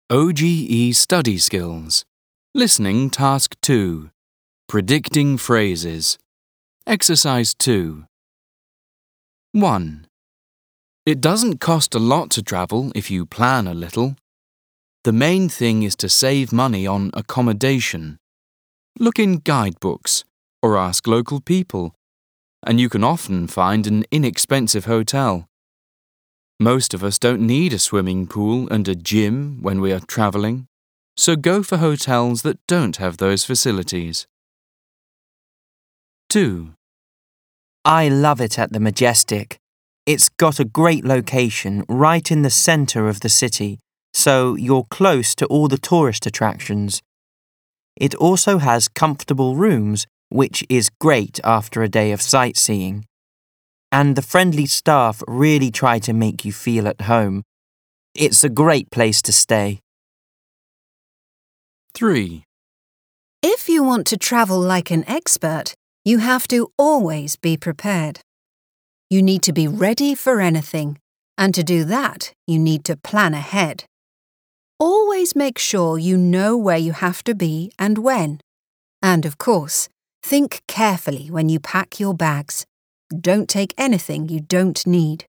OGE Study Skills. Listening Task 2. Predicting Phrases. Exercise 2. 1. It doesn't cost a lot to travel if you plan a little. The main thing is to save money on accommodation. Look in guidebooks or ask local people, and you can often find an inexpensive hotel. Most of us don't need a swimming pool and a gym when we are traveling, so go for hotels that don't have those facilities. 2. I love it at the Majestic. It's got a great location right in the centre of the city, so you're close to all the tourist attractions. It also has comfortable rooms, which is great after a day of sightseeing. And the friendly staff really try to make you feel at home. It's a great place to stay. 3. If you want to travel like an expert, you have to always be prepared. You need to be ready for anything, and to do that, you need to plan ahead. Always make sure you know where you have to be and when. And of course, think carefully when you pack your bags. Don't take anything you don't need.